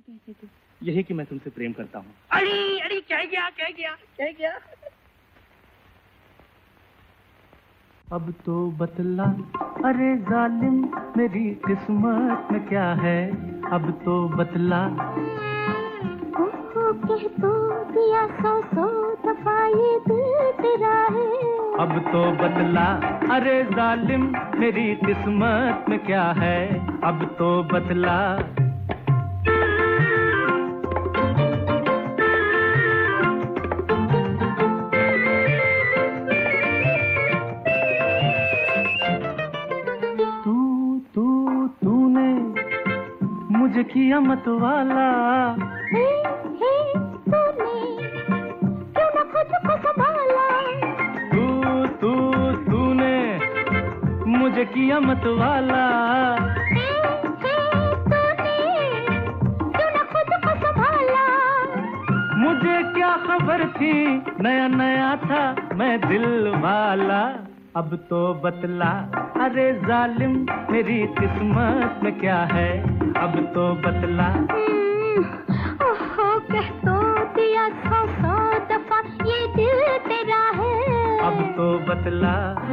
कहते थे? यही कि मैं तुमसे प्रेम करता हूँ। अरे अरे क्या गया? अब तो बतला अरे जालिम मेरी किस्मत में क्या है, अब तो बतला। कह तो दिया 100 दफा ये दिल तेरा है। अब तो बतला अरे जालिम मेरी किस्मत में क्या है, अब तो बतला। तूने मुझे किया मतवाला, क्यों न खुद को संभाला। तूने मुझे किया मतवाला, क्यों न खुद को संभाला। मुझे क्या खबर थी नया नया था मैं दिल वाला। अब तो बतला अरे जालिम मेरी किस्मत में क्या है, अब तो बतला। ओहो कह तो दिया 100 दफा ये दिल तेरा है, अब तो बतला।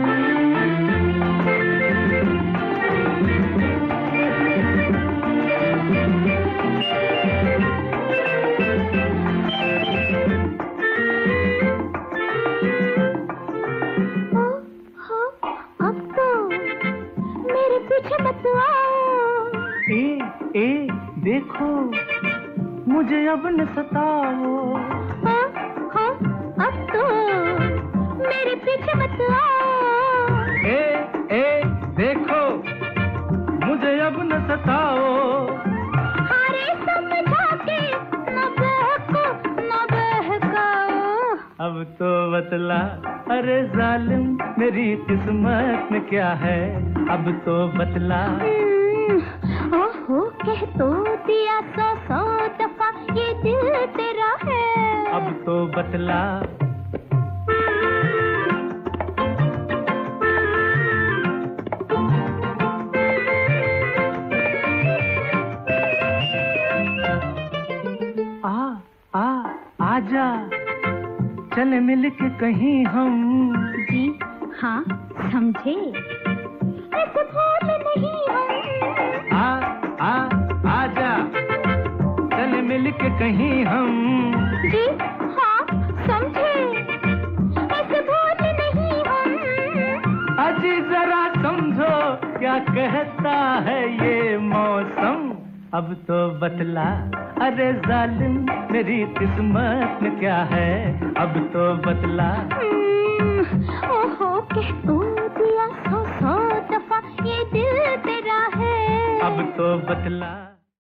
पीछे मत आओ। ए देखो मुझे अब न सताओ। हाँ, अब तो मेरे पीछे मत आओ। ए देखो मुझे अब न सताओ। अरे समझा के न बहकाओ। अब तो बतला अरे जालिम मेरी किस्मत में क्या है, अब तो बतला। ओहो कह तो दिया 100 दफा ये दिल तेरा है, अब तो बतला। आजा चले मिल के कहीं हम। जी हाँ समझे। ऐसे भूल नहीं हम। आजा चले मिल के कहीं हम। जी हाँ समझे, ऐसे भूल नहीं हम। अजी जरा समझो क्या कहता है ये मौसम, अब तो बतला अरे जालिम मेरी किस्मत में क्या है, अब तो बतला। ओहो कह तो दिया 100 दफा ये दिल तेरा है, अब तो बतला।